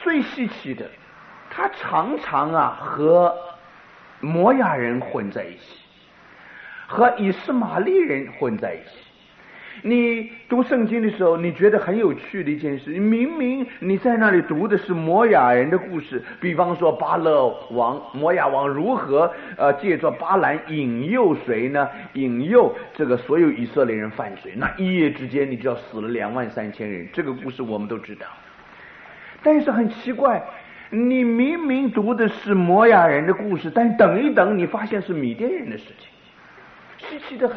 最稀奇的，他常常和摩亚人混在一起，和以斯玛利人混在一起。你读圣经的时候，你觉得很有趣的一件事，明明你在那里读的是摩亚人的故事，比方说巴勒王摩亚王如何借着巴兰引诱谁呢？引诱这个所有以色列人犯罪，那一夜之间你就要死了23000人，这个故事我们都知道。但是很奇怪，你明明读的是摩亚人的故事，但等一等你发现是米甸人的事情，稀奇得很。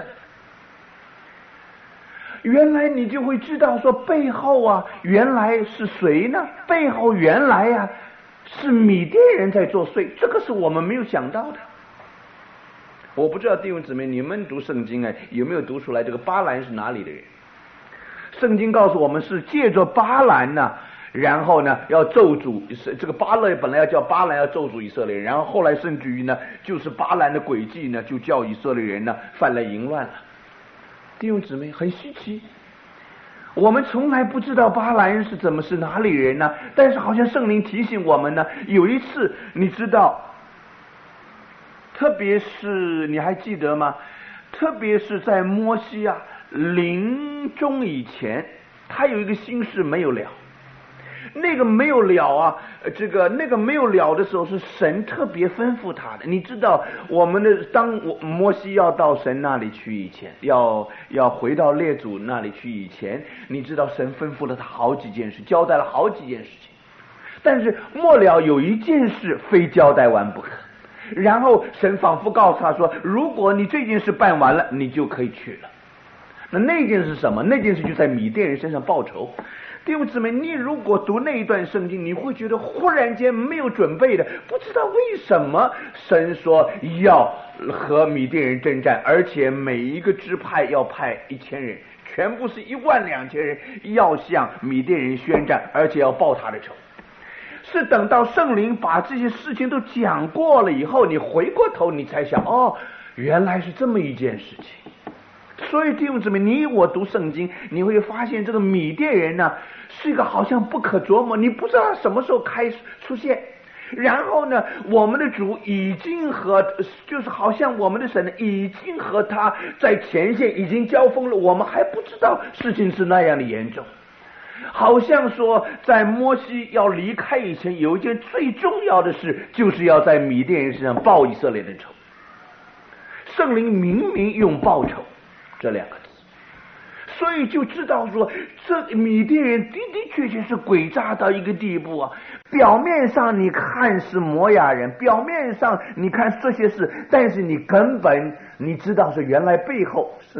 原来你就会知道说背后原来是谁呢？背后原来是米甸人在作祟，这个是我们没有想到的。我不知道弟兄姊妹你们读圣经有没有读出来这个巴兰是哪里的人？圣经告诉我们是借着巴兰然后要咒诅这个巴勒，本来要叫巴兰要咒诅以色列人，然后后来甚至于就是巴兰的诡计就叫以色列人犯了淫乱了。弟兄姊妹很稀奇，我们从来不知道巴兰是哪里人呢？但是好像圣灵提醒我们有一次你知道，特别是你还记得吗？特别是在摩西临终以前，他有一个心事没有了。那个没有了那个没有了的时候，是神特别吩咐他的。你知道，当摩西要到神那里去以前，要回到列祖那里去以前，你知道神吩咐了他好几件事，交代了好几件事情。但是末了有一件事非交代完不可，然后神仿佛告诉他说，如果你这件事办完了，你就可以去了。那件事是什么？那件事就在米甸人身上报仇。弟兄姊妹，你如果读那一段圣经，你会觉得忽然间没有准备的，不知道为什么神说要和米甸人征战，而且每一个支派要派1000人，全部是12000人，要向米甸人宣战，而且要报他的仇。是等到圣灵把这些事情都讲过了以后，你回过头你才想，原来是这么一件事情。所以弟兄姊妹，你我读圣经，你会发现这个米甸人是一个好像不可琢磨，你不知道什么时候开始出现。然后我们的主已经就是好像我们的神已经和他在前线已经交锋了，我们还不知道事情是那样的严重。好像说在摩西要离开以前，有一件最重要的事，就是要在米甸人身上报以色列的仇。圣灵明明用报仇这2个字，所以就知道说这米甸人的的确确是诡诈到一个地步表面上你看是摩亚人，表面上你看这些事，但是你根本你知道是原来背后是。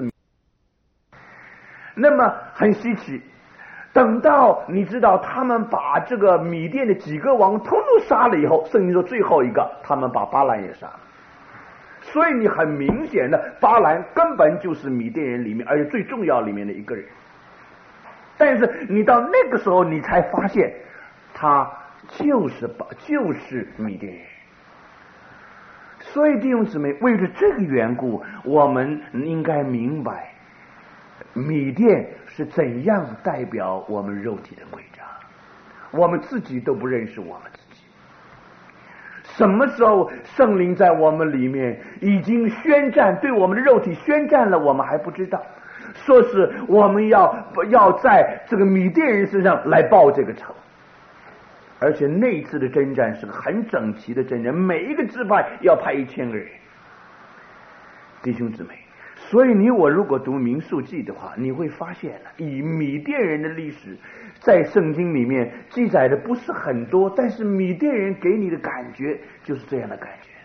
那么很稀奇，等到你知道他们把这个米甸的几个王通通杀了以后，圣经说最后一个他们把巴兰也杀了。所以你很明显的，巴兰根本就是米甸人里面，而且最重要里面的一个人。但是你到那个时候，你才发现他就是米甸人。所以弟兄姊妹，为了这个缘故，我们应该明白米甸是怎样代表我们肉体的诡诈，我们自己都不认识我们自己。什么时候圣灵在我们里面已经宣战，对我们的肉体宣战了，我们还不知道。说是我们要在这个米甸人身上来报这个仇，而且那一次的征战是个很整齐的征战，每一个支派要派1000个人。弟兄姊妹，所以你我如果读民数记的话，你会发现以米甸人的历史在圣经里面记载的不是很多，但是米甸人给你的感觉就是这样的感觉。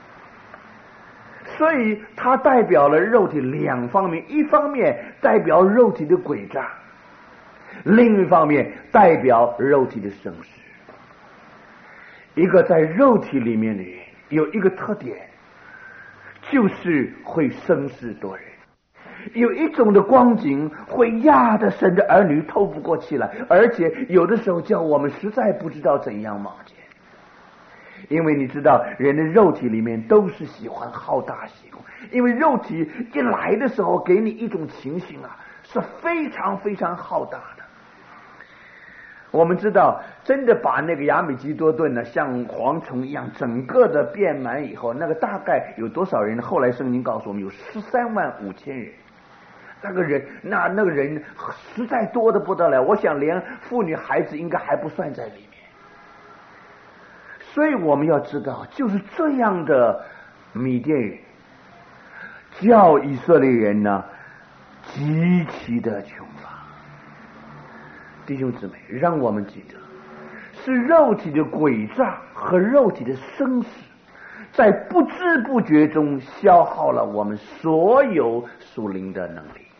所以它代表了肉体2方面，一方面代表肉体的诡诈，另一方面代表肉体的生死。一个在肉体里面的人有一个特点，就是会生事夺人。有一种的光景会压得神的儿女透不过气来，而且有的时候叫我们实在不知道怎样冒险。因为你知道人的肉体里面都是喜欢好大喜功，因为肉体一来的时候给你一种情形是非常非常好大的。 我们知道，真的把那个亚美基多顿呢，像蝗虫一样整个的遍满以后，那个大概有多少人呢？后来圣经告诉我们有135000人。那个人实在多的不得了，我想连妇女孩子应该还不算在里面。所以我们要知道，就是这样的米甸人，叫以色列人呢极其的穷乏。弟兄姊妹，让我们记得，是肉体的诡诈和肉体的生死，在不知不觉中消耗了我们所有属灵的能力。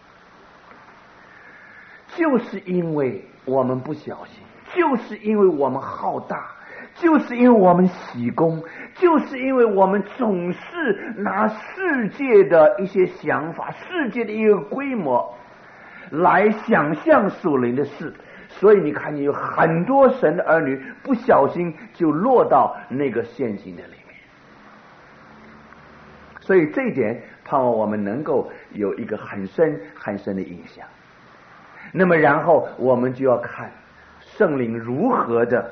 就是因为我们不小心，就是因为我们好大，就是因为我们喜功，就是因为我们总是拿世界的一些想法，世界的一个规模来想象属灵的事，所以你看，你有很多神的儿女不小心就落到那个陷阱的里面。所以这一点盼望我们能够有一个很深很深的印象。那么然后我们就要看圣灵如何的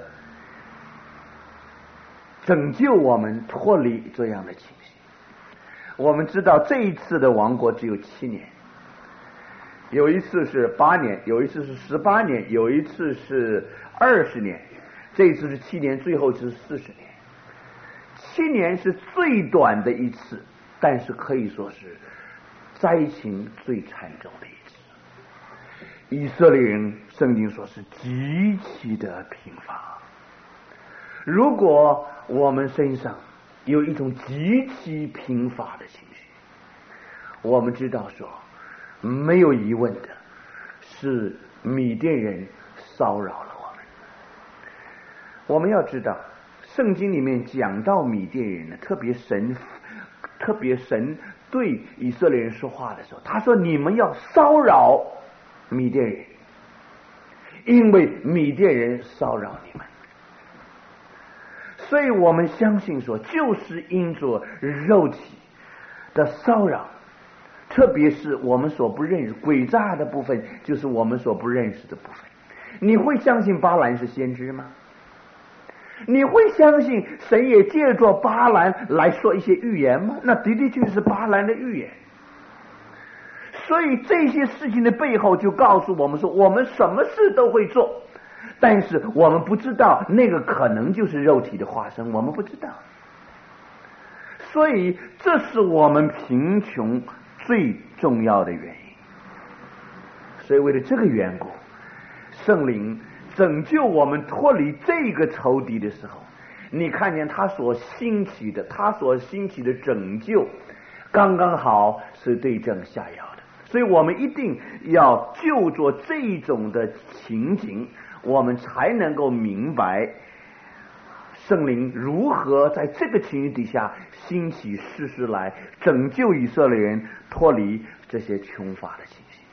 拯救我们脱离这样的情形。我们知道这一次的亡国只有7年，有一次是8年，有一次是18年，有一次是20年，这一次是7年，最后是40年。7年是最短的一次，但是可以说是灾情最惨重的一次。以色列人圣经说是极其的贫乏。如果我们身上有一种极其贫乏的情绪，我们知道说没有疑问的是米甸人骚扰了我们。我们要知道圣经里面讲到米甸人呢，特别神对以色列人说话的时候，他说你们要骚扰米甸人，因为米甸人骚扰你们。所以我们相信说，就是因着肉体的骚扰，特别是我们所不认识诡诈的部分，就是我们所不认识的部分。你会相信巴兰是先知吗？你会相信神也借着巴兰来说一些预言吗？那的确是巴兰的预言。所以这些事情的背后就告诉我们说，我们什么事都会做，但是我们不知道那个可能就是肉体的化身，我们不知道。所以这是我们贫穷最重要的原因。所以为了这个缘故，圣灵拯救我们脱离这个仇敌的时候，你看见他所兴起的拯救刚刚好是对症下药的。所以我们一定要就着这种的情景，我们才能够明白圣灵如何在这个情形底下兴起事实来拯救以色列人脱离这些穷乏的情形。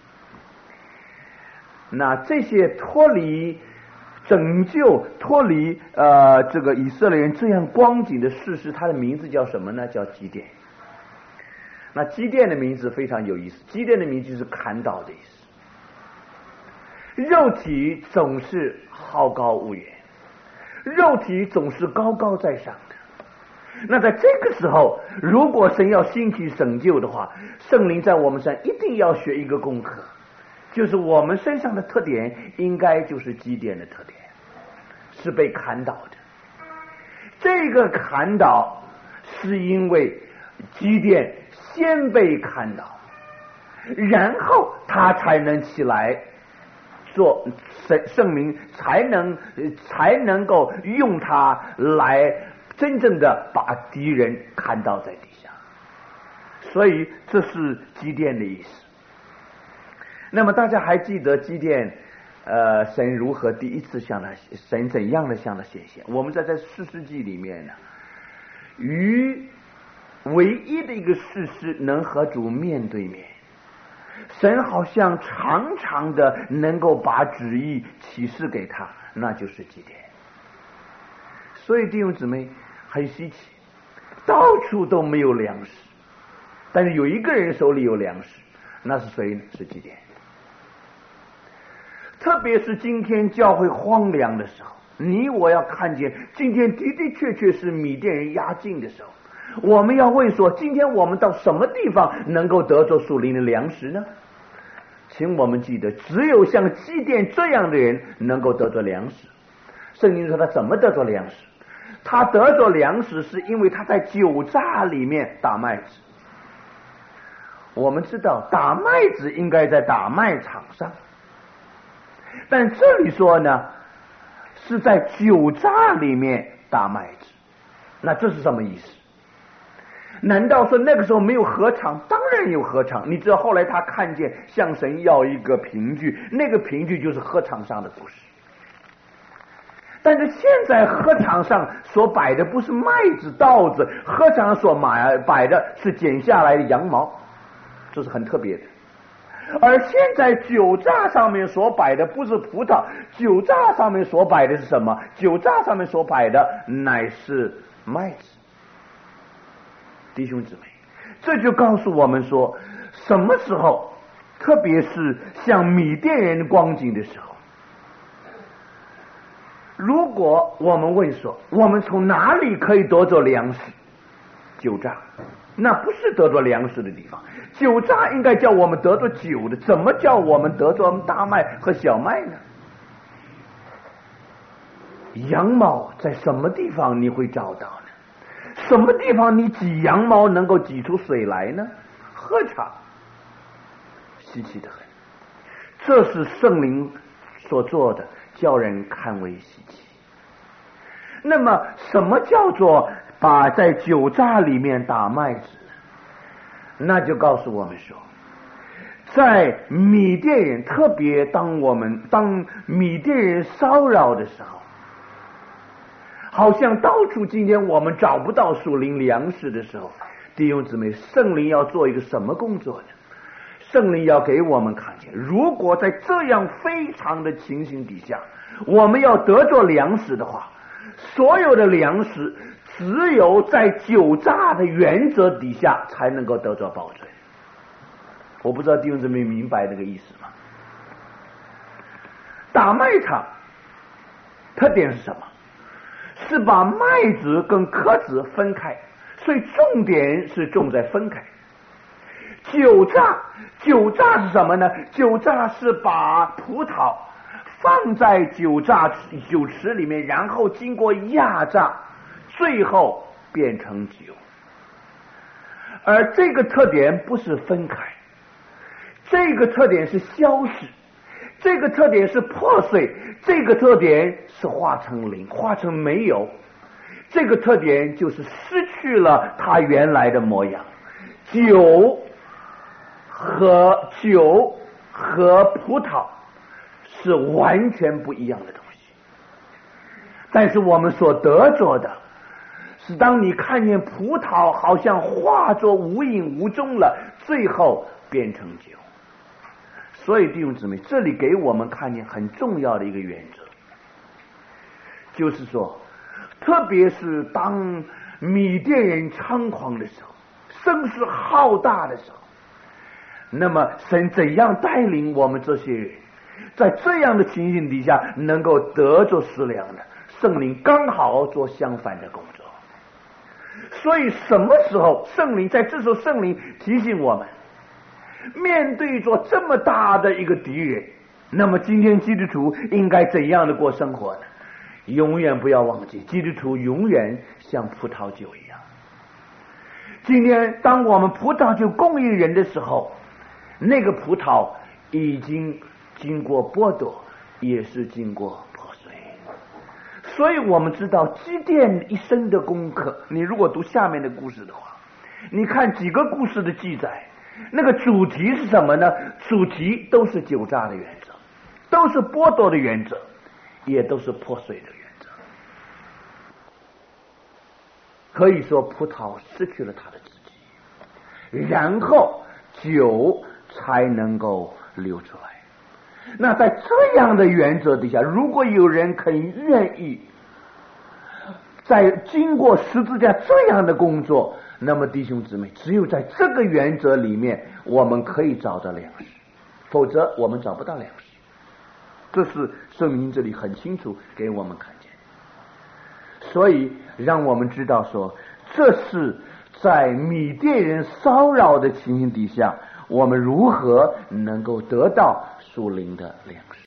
那这些拯救脱离这个以色列人这样光景的事实，它的名字叫什么呢？叫基甸。那基甸的名字非常有意思，基甸的名字就是砍倒的意思。肉体总是好高骛远，肉体总是高高在上的。那在这个时候，如果神要兴起拯救的话，圣灵在我们身上一定要学一个功课，就是我们身上的特点应该就是基甸的特点，是被砍倒的。这个砍倒是因为基甸先被砍倒，然后他才能起来做圣灵才能够用他来真正的把敌人砍倒在地下。所以这是基甸的意思。那么大家还记得基甸神如何第一次神怎样的向他显现？我们在士师记里面呢，唯一的一个事实能和主面对面，神好像常常的能够把旨意启示给他，那就是基甸。所以弟兄姊妹很稀奇，到处都没有粮食，但是有一个人手里有粮食，那是谁呢？是基甸。 特别是今天教会荒凉的时候，你我要看见今天的的确确是米甸人压境的时候，我们要问说，今天我们到什么地方能够得着属灵的粮食呢？请我们记得，只有像基甸这样的人能够得着粮食。圣经说他怎么得着粮食？他得着粮食是因为他在酒榨里面打麦子。我们知道打麦子应该在打麦场上，但这里说呢是在酒榨里面打麦子，那这是什么意思？难道说那个时候没有禾场？当然有禾场。你知道后来他看见向神要一个凭据，那个凭据就是禾场上的故事。但是现在禾场上所摆的不是麦子稻子，禾场所摆的是剪下来的羊毛，这是很特别的。而现在酒榨上面所摆的不是葡萄，酒榨上面所摆的是什么？酒榨上面所摆的乃是麦子。弟兄姊妹，这就告诉我们说，什么时候，特别是像米甸人光景的时候，如果我们问说，我们从哪里可以得着粮食？酒榨，那不是得着粮食的地方。酒榨应该叫我们得着酒的，怎么叫我们得着大麦和小麦呢？羊毛在什么地方你会找到呢？什么地方你挤羊毛能够挤出水来呢？禾场，稀奇的很。这是圣灵所做的，叫人看为稀奇。那么什么叫做把在酒榨里面打麦子呢？那就告诉我们说，在米甸人，特别当米甸人骚扰的时候，好像到处今天我们找不到属灵粮食的时候，弟兄姊妹，圣灵要做一个什么工作呢？圣灵要给我们看见，如果在这样非常的情形底下，我们要得着粮食的话，所有的粮食只有在酒榨的原则底下才能够得着保存。我不知道弟兄姊妹明白这个意思吗？打麦场特点是什么？是把麦子跟壳子分开，所以重点是重在分开。酒榨是什么呢？酒榨是把葡萄放在酒池里面，然后经过压榨，最后变成酒。而这个特点不是分开，这个特点是消失，这个特点是破碎，这个特点是化成零，化成没有。这个特点就是失去了它原来的模样。酒和葡萄是完全不一样的东西，但是我们所得着的是，当你看见葡萄好像化作无影无踪了，最后变成酒。所以弟兄姊妹，这里给我们看见很重要的一个原则，就是说，特别是当米甸人猖狂的时候，声势浩大的时候，那么神怎样带领我们这些人在这样的情形底下能够得着食粮呢？圣灵刚好做相反的工作。所以什么时候在这时候圣灵提醒我们，面对着这么大的一个敌人，那么今天基督徒应该怎样的过生活呢？永远不要忘记，基督徒永远像葡萄酒一样。今天当我们葡萄酒供应人的时候，那个葡萄已经经过剥夺，也是经过破碎。所以我们知道基甸一生的功课，你如果读下面的故事的话，你看几个故事的记载，那个主题是什么呢？主题都是酒榨的原则，都是剥夺的原则，也都是破碎的原则。可以说葡萄失去了它的自己，然后酒才能够流出来。那在这样的原则底下，如果有人愿意在经过十字架这样的工作，那么弟兄姊妹，只有在这个原则里面我们可以找到粮食，否则我们找不到粮食。 这是圣经这里很清楚给我们看见。所以让我们知道说，这是在米甸人骚扰的情形底下，我们如何能够得到属灵的粮食。